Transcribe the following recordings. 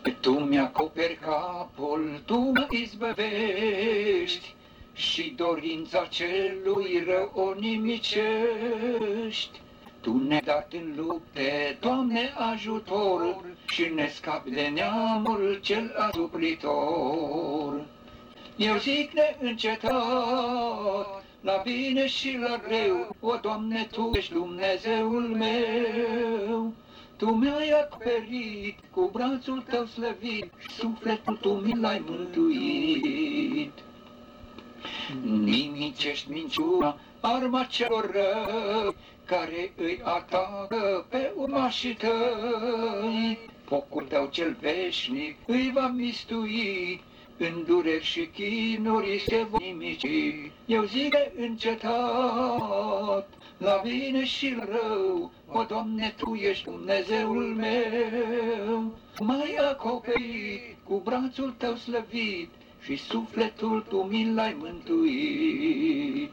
Tu mi-acoperi capul, tu mă izbăvești și dorința celui rău o nimicești. Tu ne-ai dat în lupte, Doamne, ajutor și ne scapi de neamul cel asupritor. Eu zic neîncetat, la bine și la greu, o, Doamne, Tu ești Dumnezeul meu. Tu mi-ai acoperit cu brațul Tău slăvit, sufletul Tu mi l-ai mântuit. Nimicești minciuna, arma celor răi, care îi atacă pe urmașii Tăi. Focul Tău cel veșnic îi va mistui, în dureri și chinuri se vor nimici. Eu zic neîncetat, la bine și la rău, o, Doamne, Tu ești Dumnezeul meu. M-ai acoperit cu brațul Tău slăvit și sufletul Tu mi l-ai mântuit.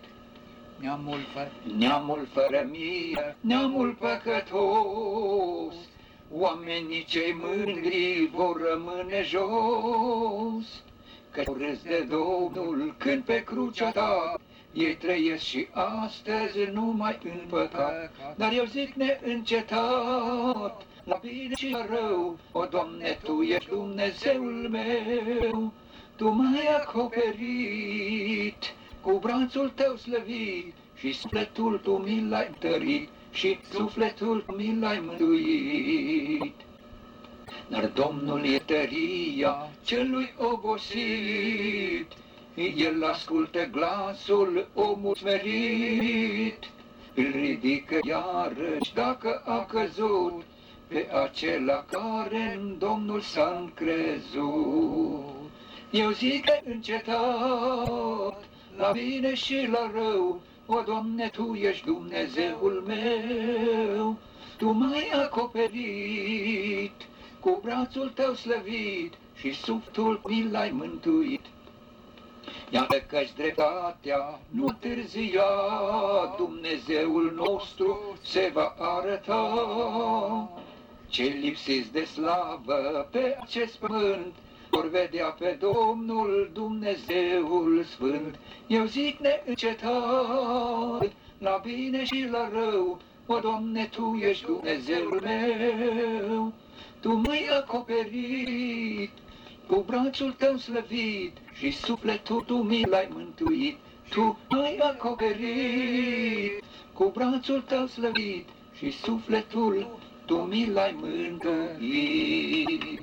Neamul fără mie, neamul păcătos, oamenii cei mândri vor rămâne jos, că râs de Domnul când pe crucea Ta ei trăiesc și astăzi numai în păcat. Dar eu zic neîncetat, la bine și la rău, o, Doamne, Tu ești Dumnezeul meu. Tu m-ai acoperit cu brațul Tău slăvit și sufletul Tu mi l-ai întărit și sufletul Tu mi l-ai mântuit. Dar Domnul e tăria celui obosit, El ascultă glasul omul smerit, îl ridică iarăși dacă a căzut, pe acela care în Domnul s-a încrezut. Eu zic neîncetat, la bine și la rău, o, Doamne, Tu ești Dumnezeul meu. Tu m-ai acoperit cu brațul Tău slăvit și sufletul mi l-ai mântuit. Iată că-și dreptatea nu întârzia, Dumnezeul nostru se va arăta. Cei lipsiți de slavă pe acest pământ vor vedea pe Domnul Dumnezeul Sfânt. Eu zic neîncetat, la bine și la rău, o, Doamne, Tu ești Dumnezeul meu. Tu m-ai acoperit cu brațul Tău slăvit și sufletul Tu mi l-ai mântuit. Tu m-ai acoperit cu brațul Tău slăvit și sufletul Tu mi l-ai mântuit.